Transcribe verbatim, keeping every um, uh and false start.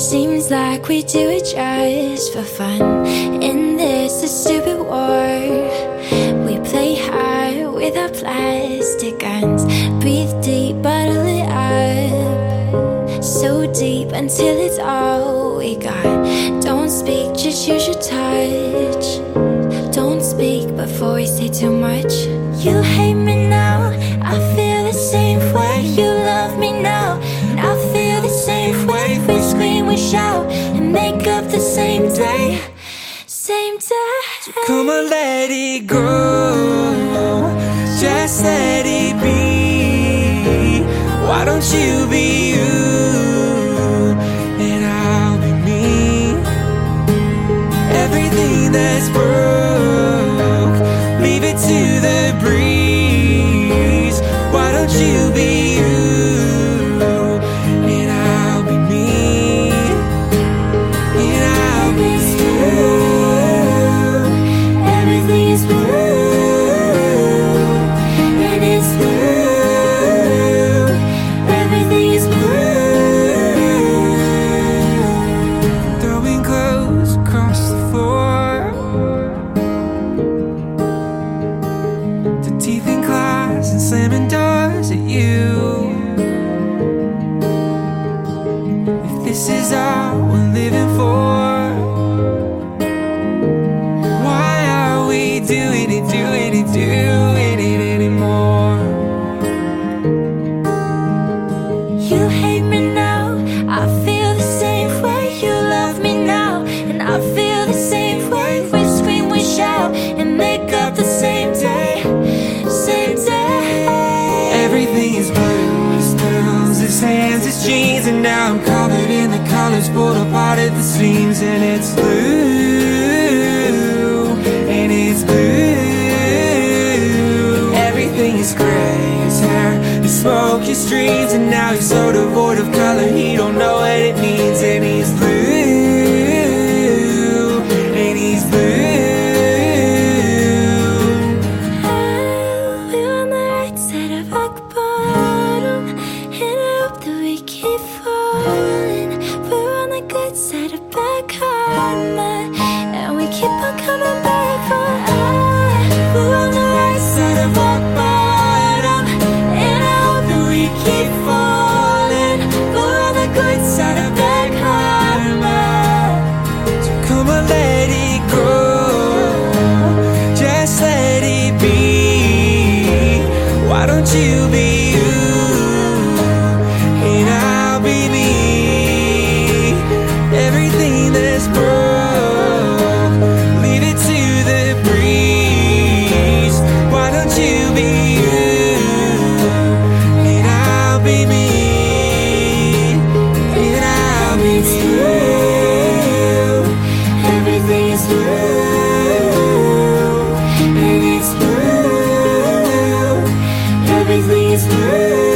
Seems like we do it just for fun. In this a stupid war, we play hard with our plastic guns. Breathe deep, bottle it up, so deep until it's all we got. Don't speak, just use your touch. Don't speak before we say too much. You hate me now, I feel the same way. You love me now, and I feel the same way. We scream, we shout, and make up the same day. Same day. So come on, let it go, just let it be. Why don't you be you, and I'll be me. Everything that's broke, leave it to the breeze. Why don't you be you, and I'll be me, and I'll be you. Everything is blue, and it's blue. Everything is blue. Throwing clothes across the floor, to teeth in class and slamming doors at you. If this is all we're living for, why are we doing it, doing it, doing it anymore? You hate me now, I feel the same way. You love me now, and I feel the same way. We scream, we shout, and make up the same day. Same day. Everything is blue, his nails, his hands, his jeans, and now I'm covered in the colors, pulled apart at the seams. And it's blue, and it's blue. Everything is gray, his hair, his smoke, his dreams, and now he's so devoid of color, he don't know what it means. And he's blue, and he's blue. We're on the right side of rock bottom, and I hope that we keep falling. We're on the good side of bad karma, and we keep on coming back for us. We're on the right side of rock bottom, and I hope that we keep falling. We're on the good side of bad karma. So come on, let it go, just let it be. Why don't you be you, and I'll be me. Everything that's broke, leave it to the breeze. Why don't you be you, and I'll be me, and I'll be It's me. blue, everything is blue, and it's blue. Everything is blue.